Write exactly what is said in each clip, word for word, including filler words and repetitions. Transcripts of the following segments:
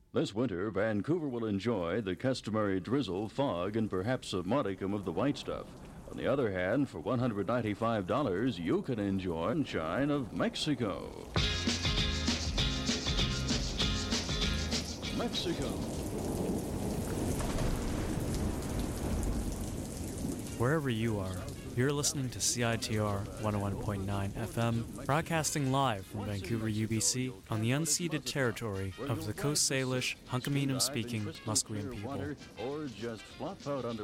This winter, Vancouver will enjoy the customary drizzle, fog, and perhaps a modicum of the white stuff. On the other hand, for one hundred ninety-five dollars, you can enjoy sunshine of Mexico. Mexico. Wherever you are, you're listening to C I T R one oh one point nine F M, broadcasting live from Vancouver, U B C, on the unceded territory of the Coast Salish, Hunkaminam-speaking Musqueam people. Or just flop out under...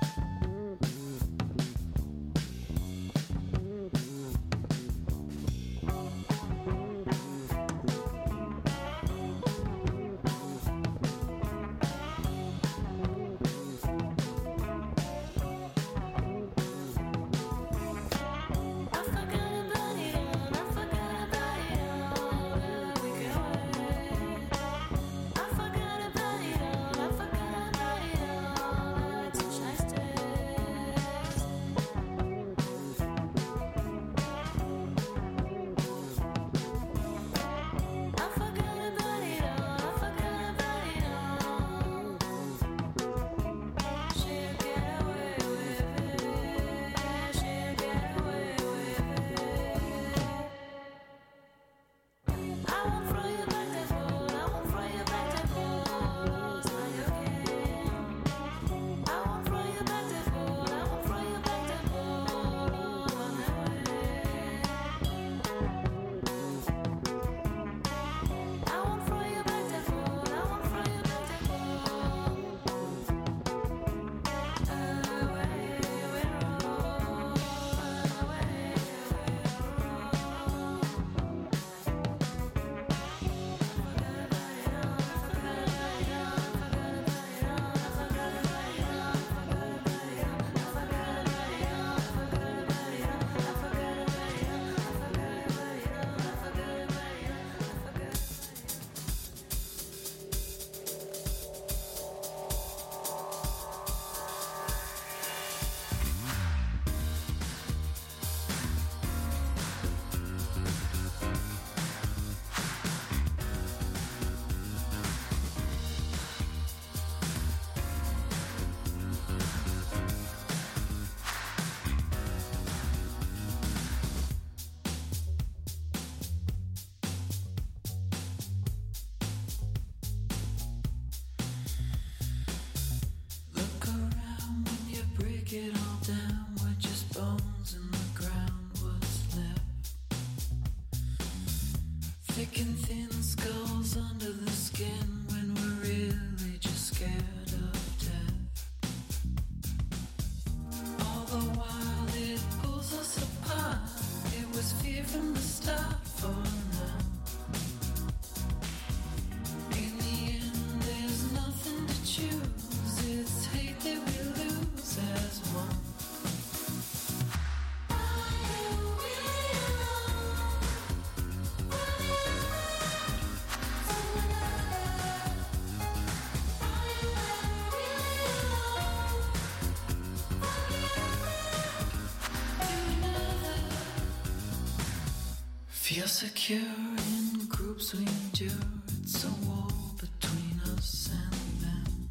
Feel secure in groups we endure. It's a wall between us and them.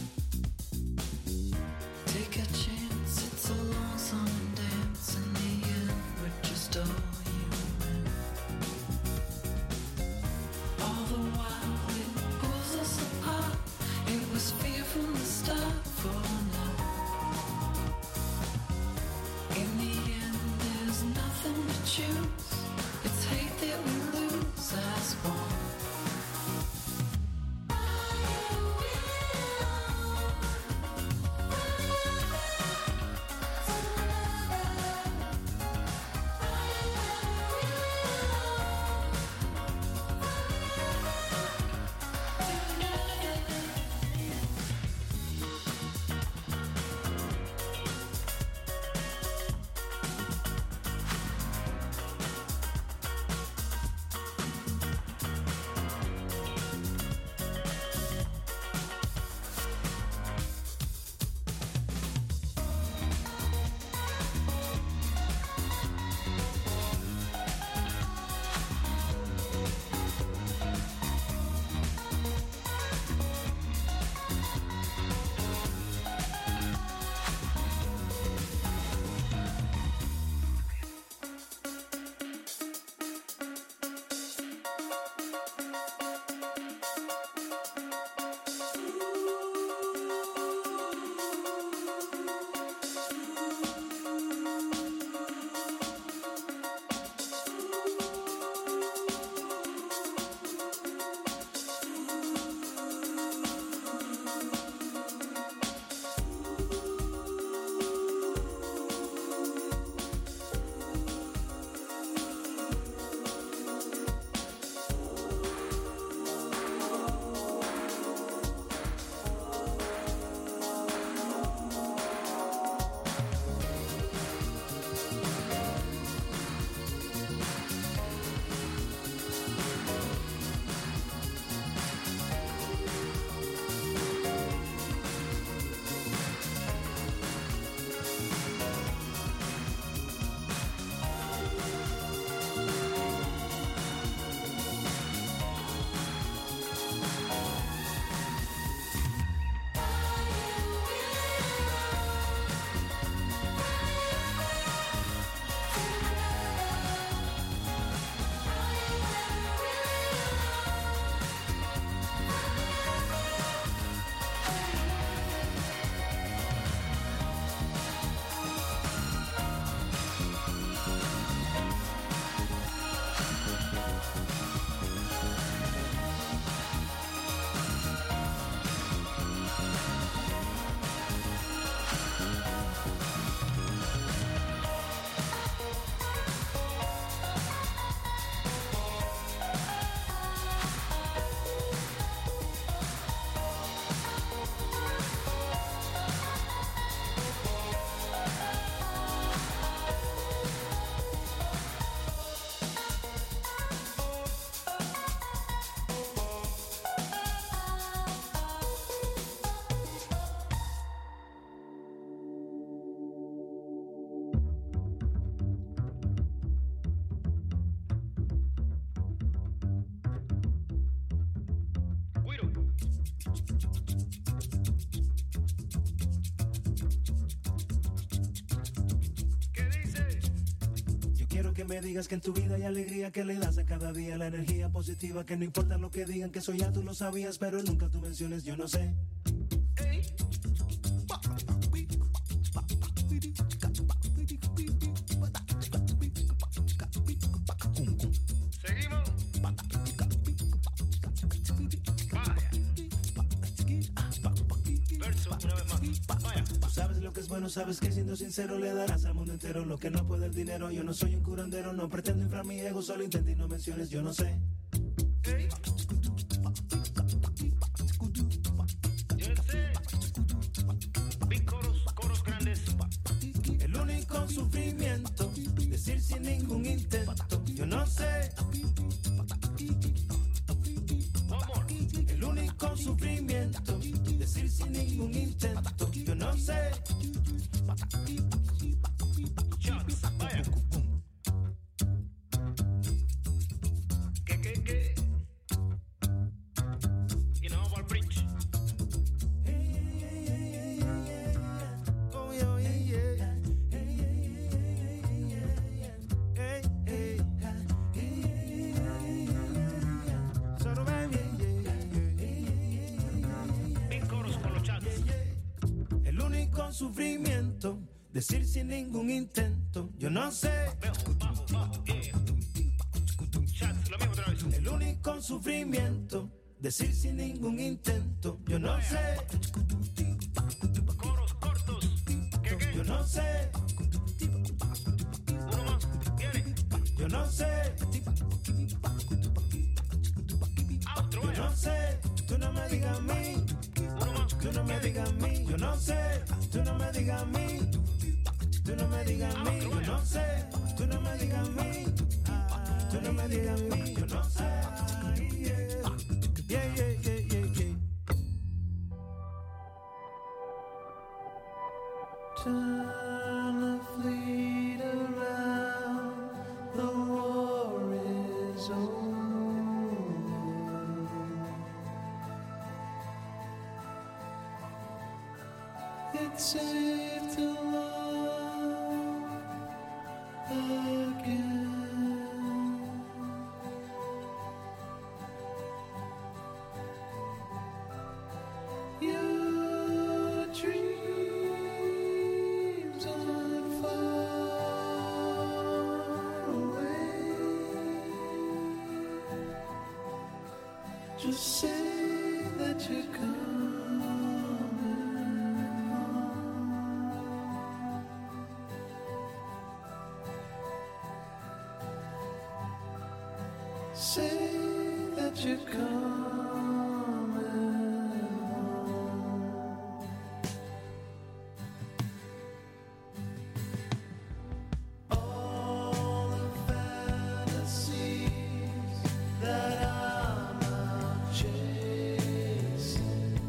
Take a chance, it's a long song and dance. In the end, we're just all human. All the while it pulls us apart. It was fear from the start for now. In the end, there's nothing to choose. It's hate that we lose as one. que me digas que en tu vida hay alegría, que le das a cada día la energía positiva, que no importa lo que digan, que eso ya tú lo sabías, pero nunca tú menciones yo no sé. Seguimos. Vaya. Verso una vez más. Vaya. Tú sabes lo que es bueno, sabes que siendo sincero le darás al mundo entero lo que no puede el dinero. Yo no soy un curandero, no pretendo inflar mi ego, solo intenta y no menciones yo no sé. Ey. Yo sé. Big coros, coros grandes. El único sufrimiento, decir sin ningún intento, yo no sé. One more. El único sufrimiento, decir sin ningún intento, yo no sé. Shots. Vaya. ¿Qué, qué, qué? Y nos vamos al bridge. Oh, yeah, yeah, yeah. Hey, hey, solo ven, Big coros con los chats. el único sufrimiento, decir sin ningún intento, yo no sé. Veo, bajo, bajo, yeah. Shots, lo mismo otra vez. El único sufrimiento, decir sin ningún intento, yo no sé. Coros cortos. ¿Qué, qué? Yo no sé, Uno más. Viene. yo no sé, Outro, yo vaya. no sé. Tú no me digas a mí, Uno más. tú no me digas a mí, yo no sé. Tú no me digas a mí, tú no me digas a mí, yo no sé. Tú no me digas a mí, tú no me digas a mí, yo no sé. Yeah, yeah, yeah, yeah, yeah. Turn the fleet around, the war is over. It's safe to love again. Your dreams aren't far away. Just say that you're coming home. Say that you're coming home. All the fantasies that I'm out chasing,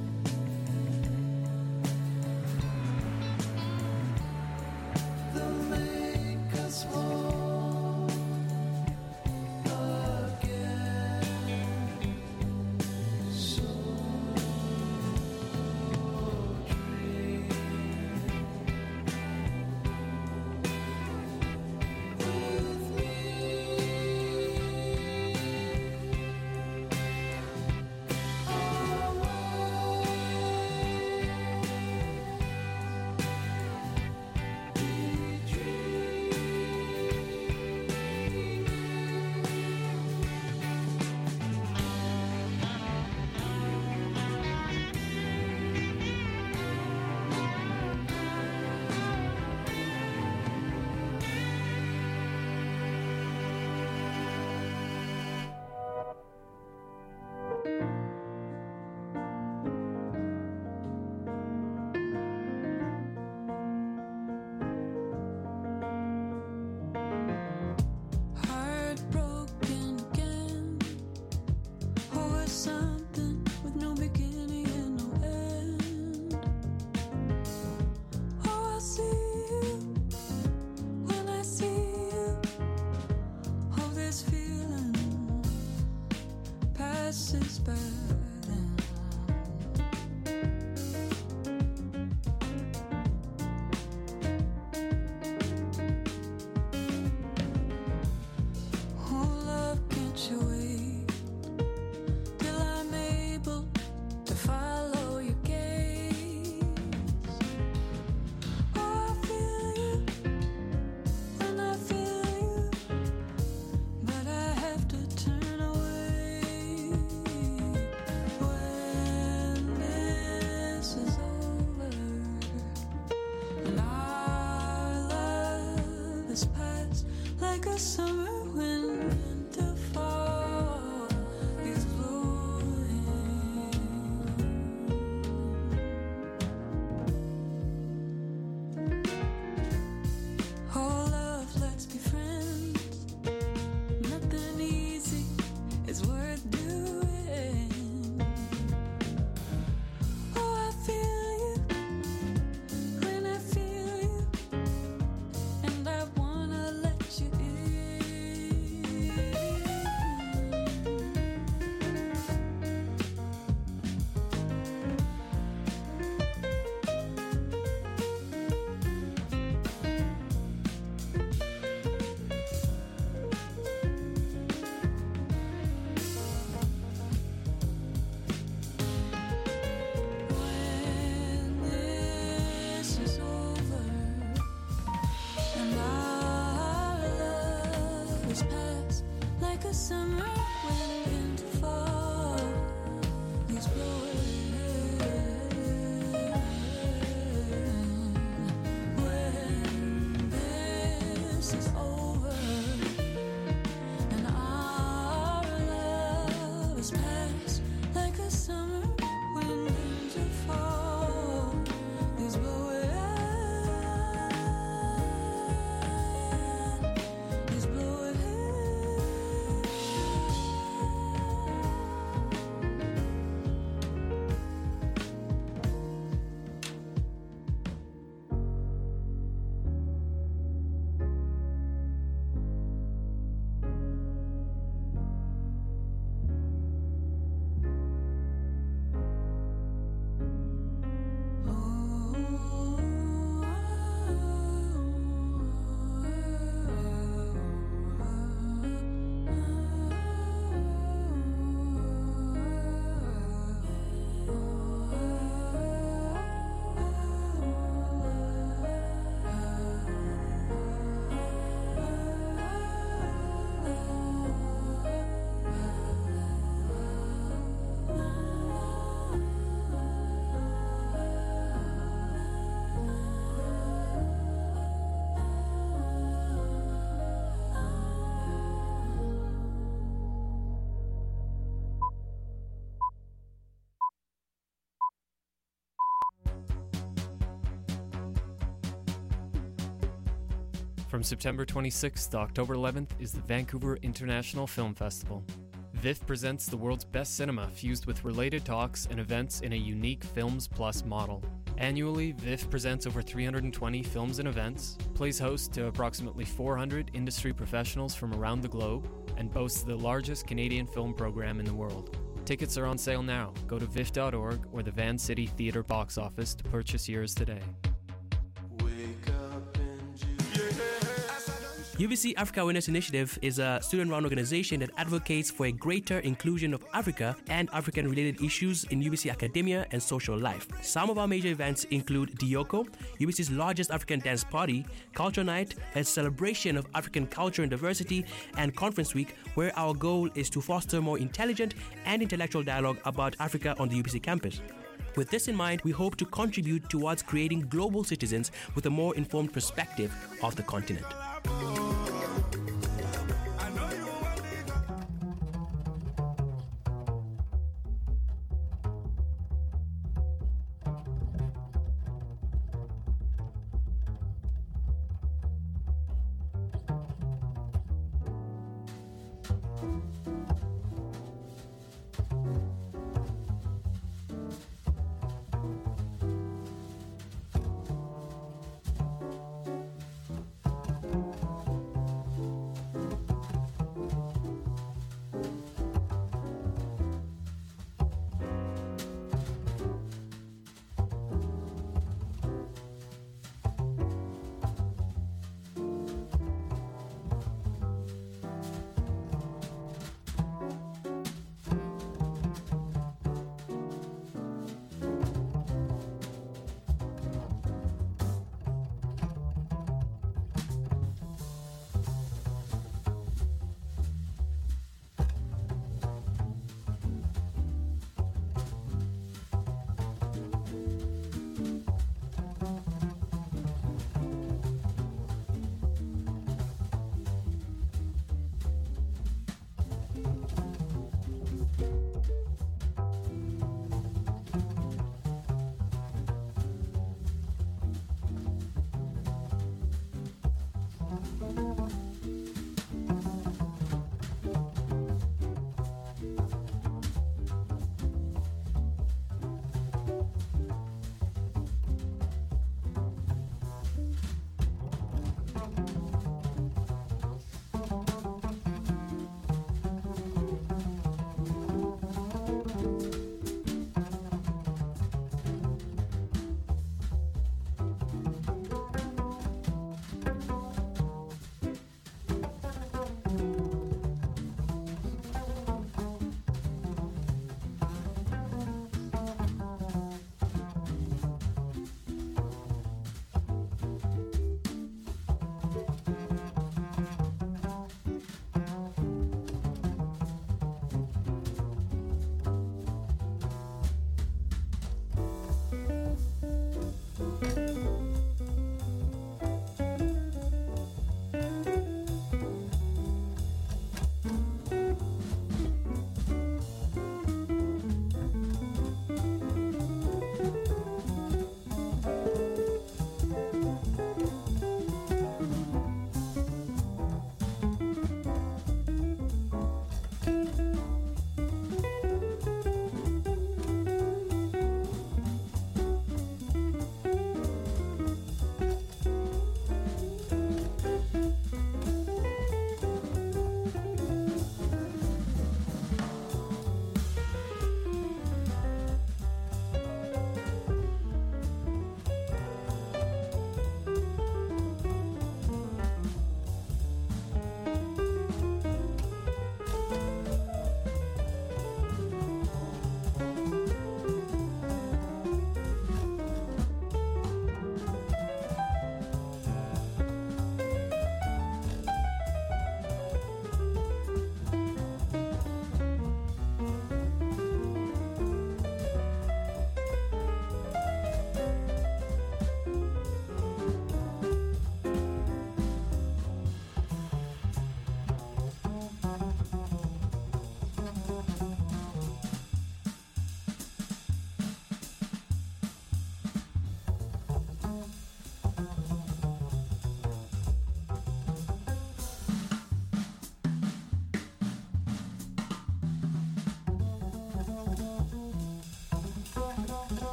they'll make us whole again. So dream with me. Heartbroken again. Oh, it's something with no beginning and no end. Oh, I'll see you when I see you. Oh, this feeling passes by then. a summer wind to fall is blowing. Oh love, let's be friends. Nothing easy is worth doing. Oh, I feel you when I feel you, and I wanna let you in. When this is over and our love is past, like a summer wind into fall, is blowing. When this is over and our love is past, like a summer wind into fall, is blowing, is blowing. From September twenty-sixth to October eleventh is the Vancouver International Film Festival. V I F presents the world's best cinema fused with related talks and events in a unique Films Plus model. Annually, V I F presents over three hundred twenty films and events, plays host to approximately four hundred industry professionals from around the globe, and boasts the largest Canadian film program in the world. Tickets are on sale now. Go to V I F dot org or the Van City Theatre box office to purchase yours today. U B C Africa Awareness Initiative is a student-run organization that advocates for a greater inclusion of Africa and African-related issues in U B C academia and social life. Some of our major events include Dioko, U B C's largest African dance party, Culture Night, a celebration of African culture and diversity, and Conference Week, where our goal is to foster more intelligent and intellectual dialogue about Africa on the U B C campus. With this in mind, we hope to contribute towards creating global citizens with a more informed perspective of the continent.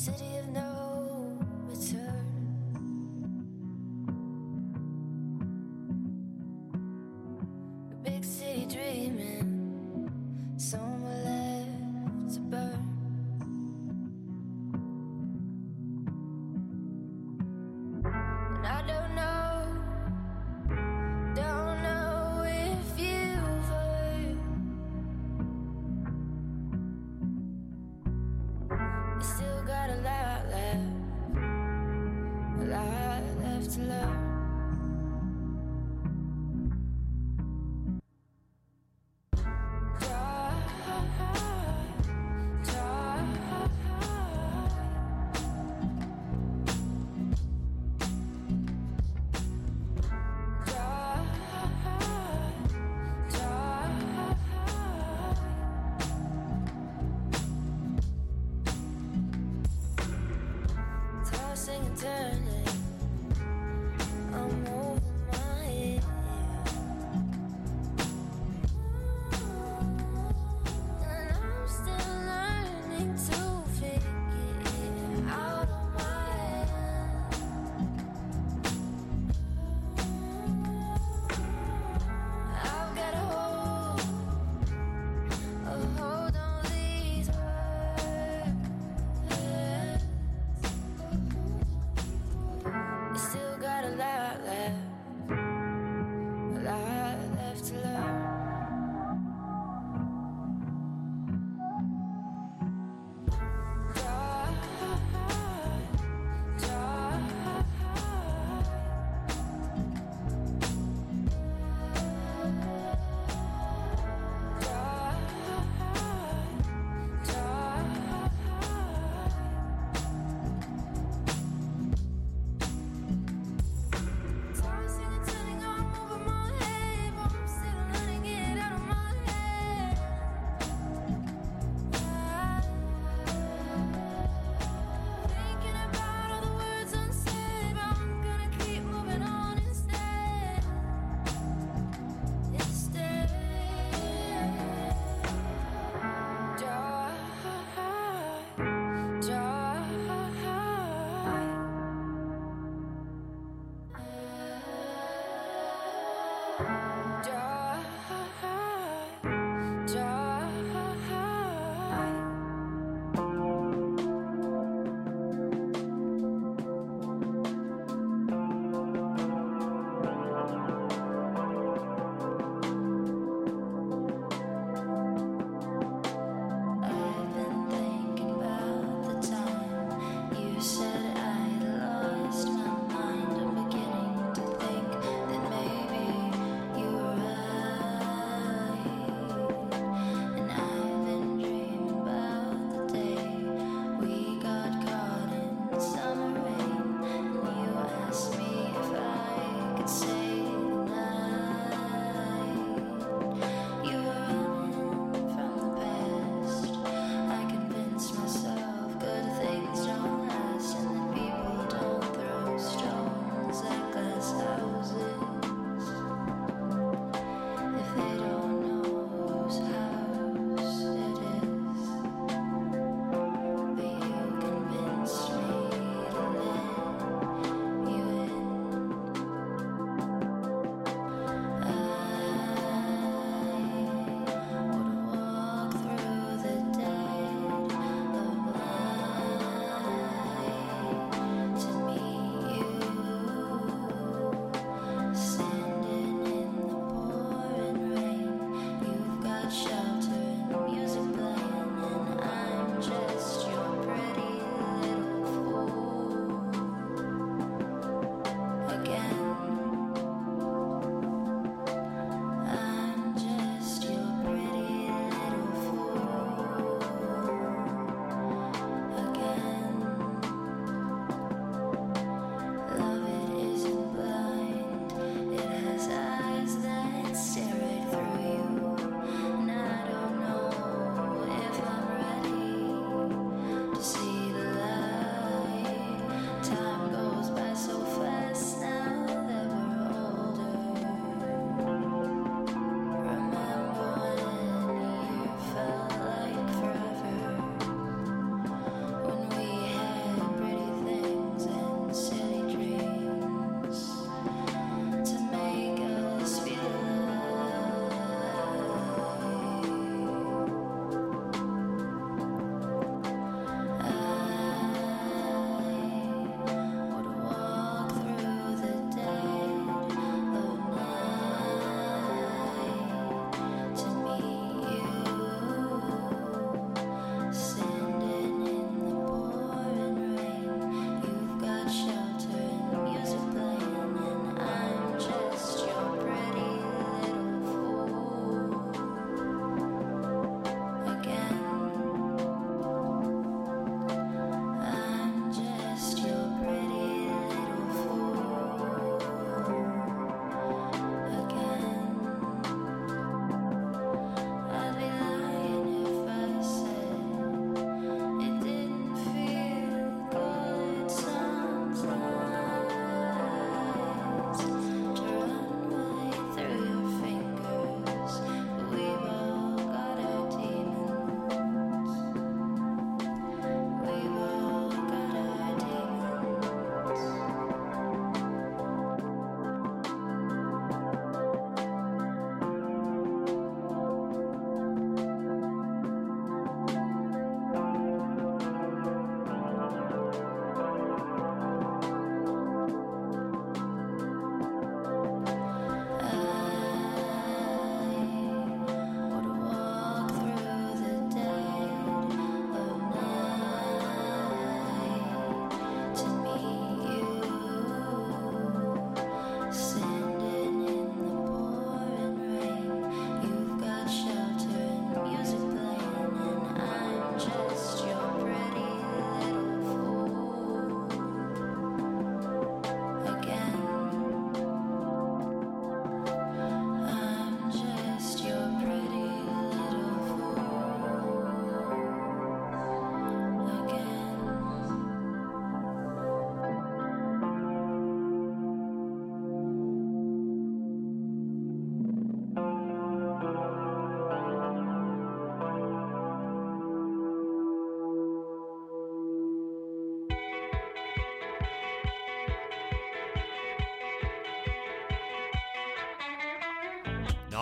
city of no return. A big city dreaming, somewhere left to burn. And I don't know, don't know if you've heard. You still got a lot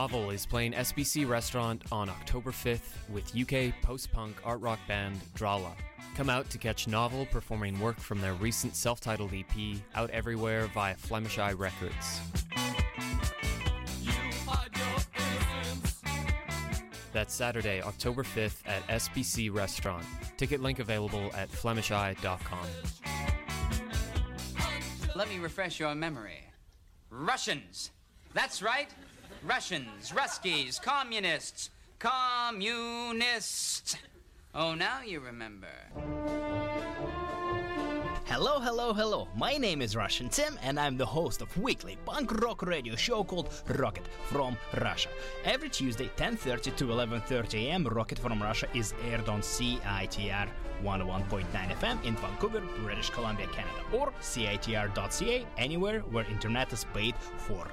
Novel is playing S B C Restaurant on October fifth with U K post-punk art rock band Drala. Come out to catch Novel performing work from their recent self-titled E P, out everywhere via Flemish Eye Records. That's Saturday, October fifth at S B C Restaurant. Ticket link available at flemish eye dot com. Let me refresh your memory. Russians. That's right. Russians, Ruskies, communists, communists. Oh, now you remember. Hello, hello, hello. My name is Russian Tim, and I'm the host of weekly punk rock radio show called Rocket from Russia. Every Tuesday, ten thirty to eleven thirty a.m., Rocket from Russia is aired on C I T R one oh one point nine F M in Vancouver, British Columbia, Canada, or C I T R dot C A, anywhere where internet is paid for.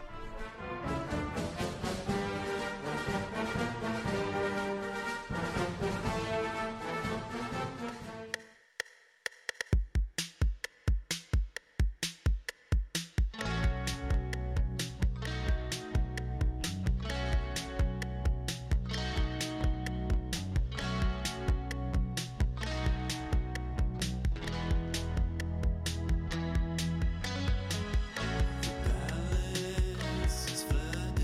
Palace is flooded.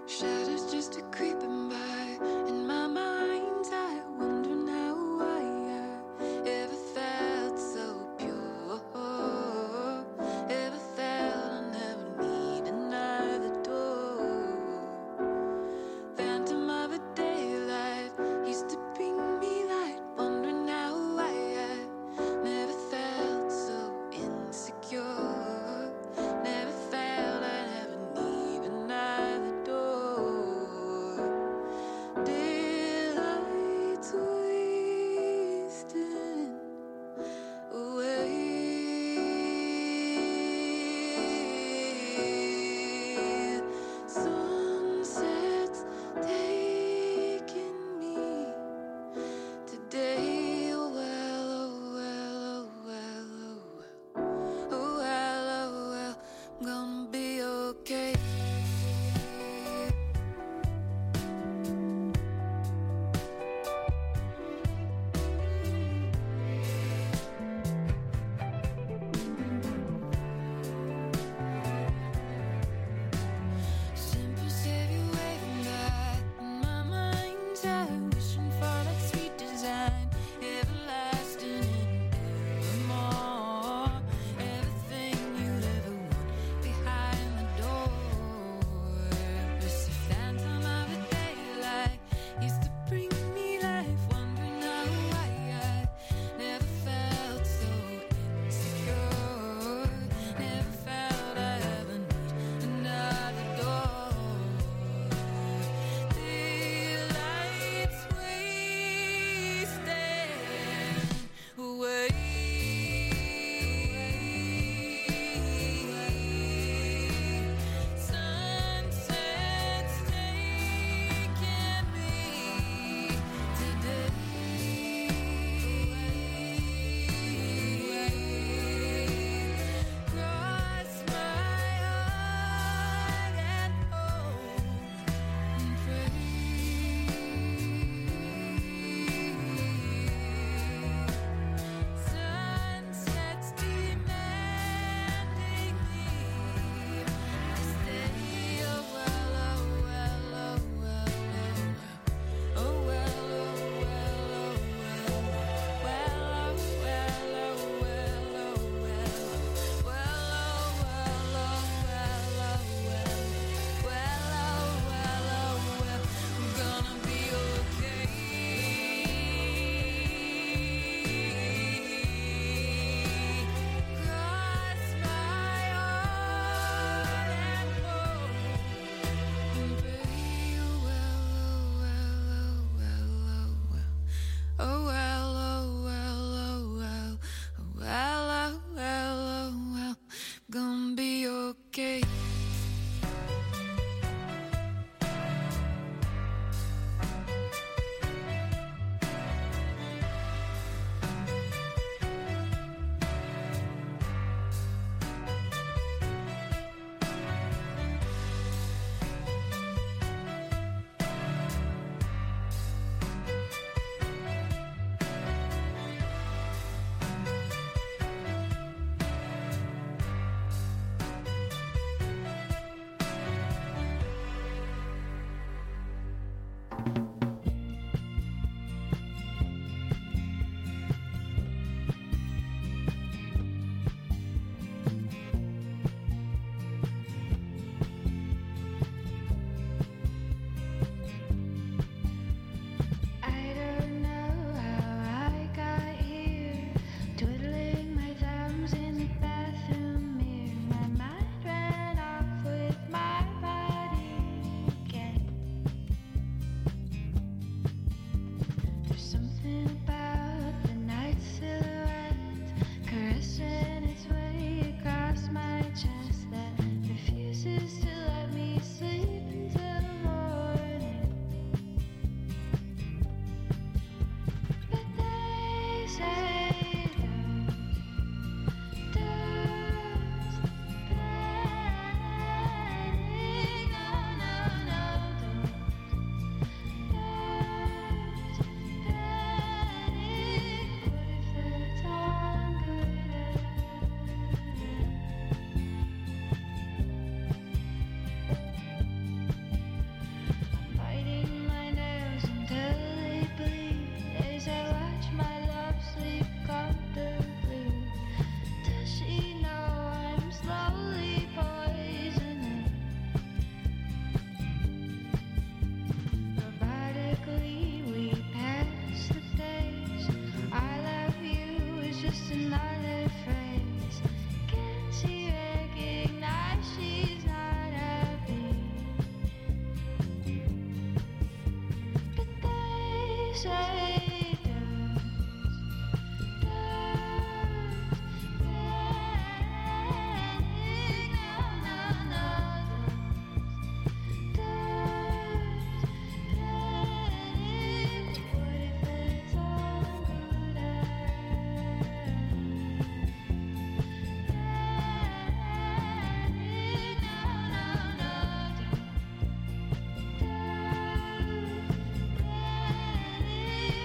Shadows just a creeping by in my mind's eye. Wonder now why I ever felt so pure. Ever felt I never need another door. Phantom of a daylight used to bring me light. Wonder now why I never felt so insecure. Never felt I never need another door. Daylight. Thank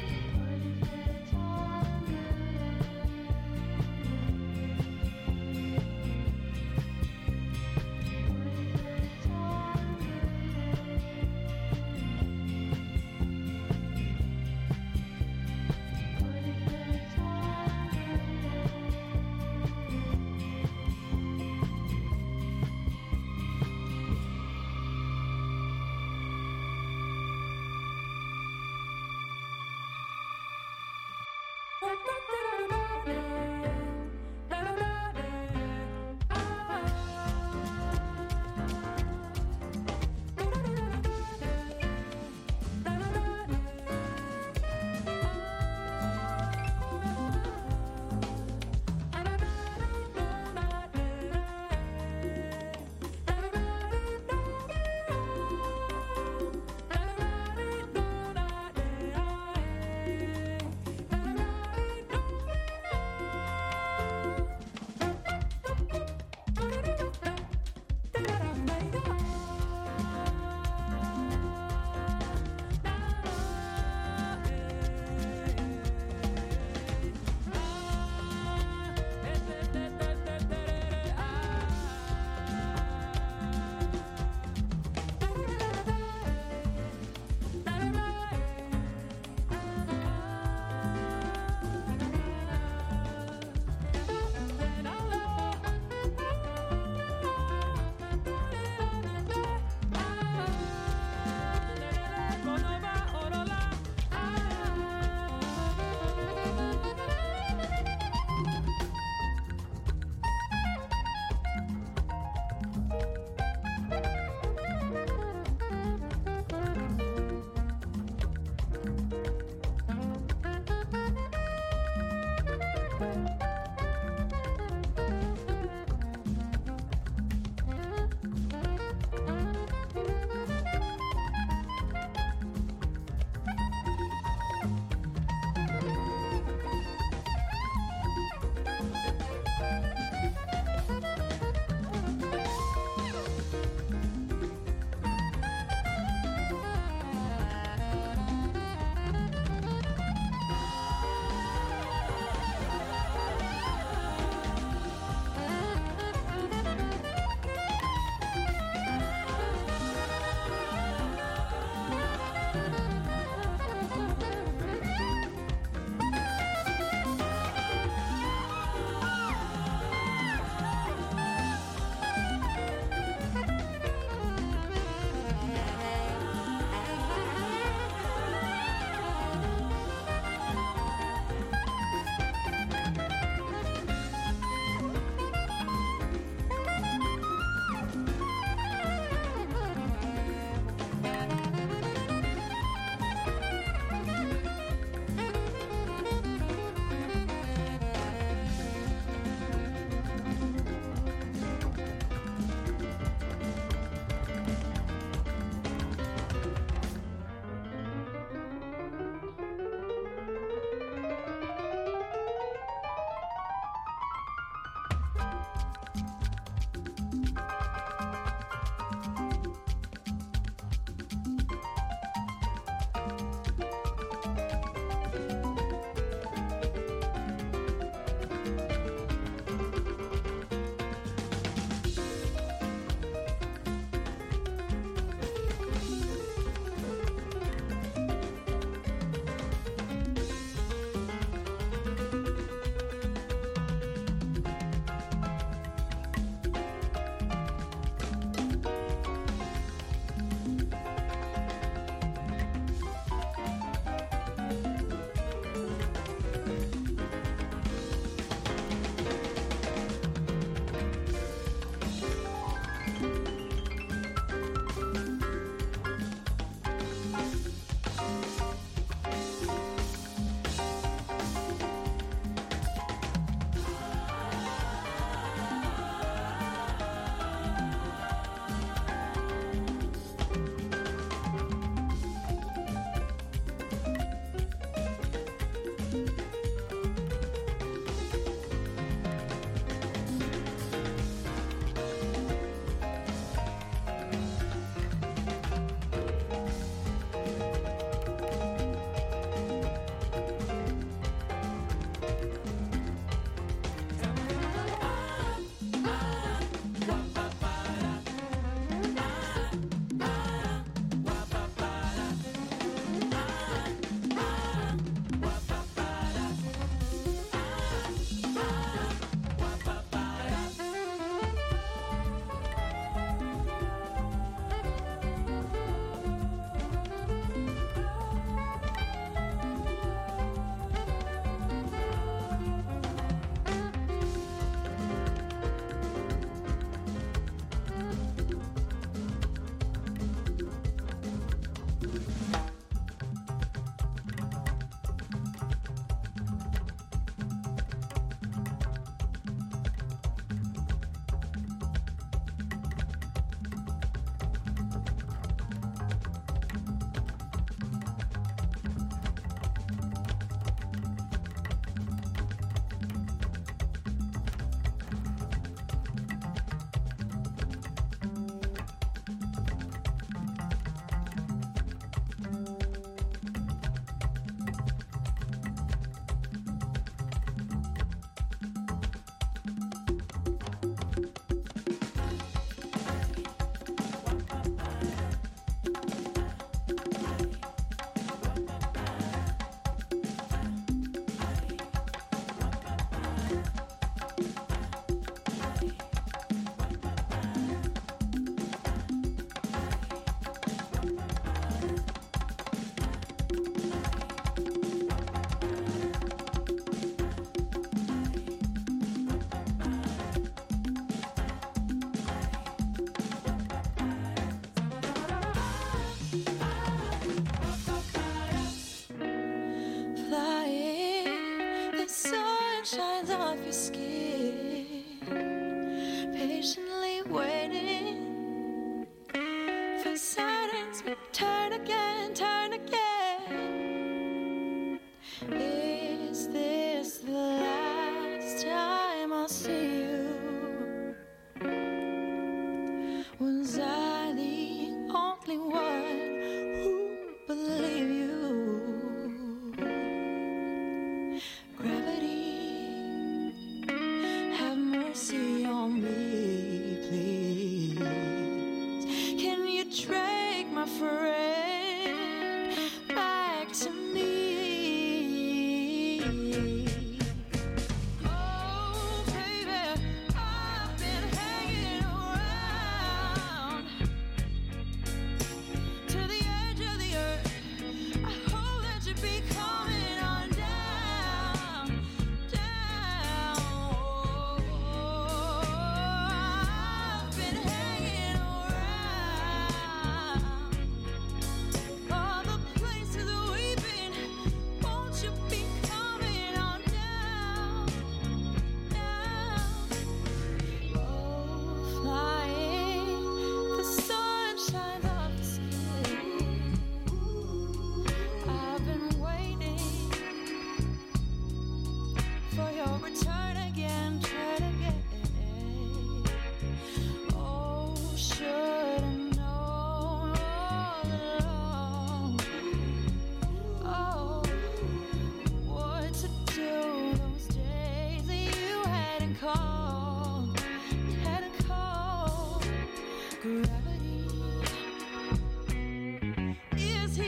once, but turn again, turn again.